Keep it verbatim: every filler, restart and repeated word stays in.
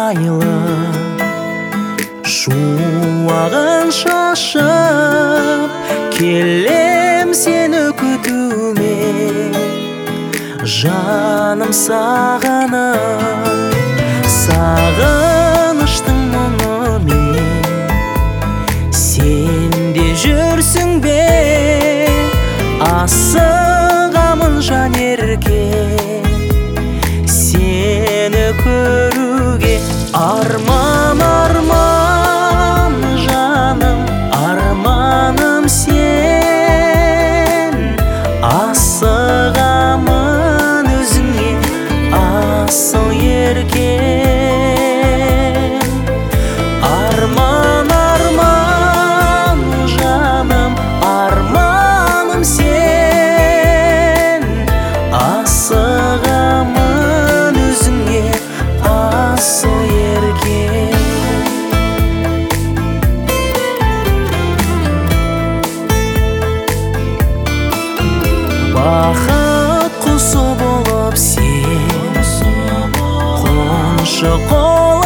айлы шуағын шашып келем сені күтуме, жаным сағынып сағыныштың мұңымен сен де жүрсің бе? Асығамын жан ерке сені көруге. Арман, арман жаным, арманым сен. Асығамын өзіңе асыл еркем. Арман, арман жаным, арманым сен. Асығамын өзіңе асыл еркем. Бақыт құсы болып сен қоншы қол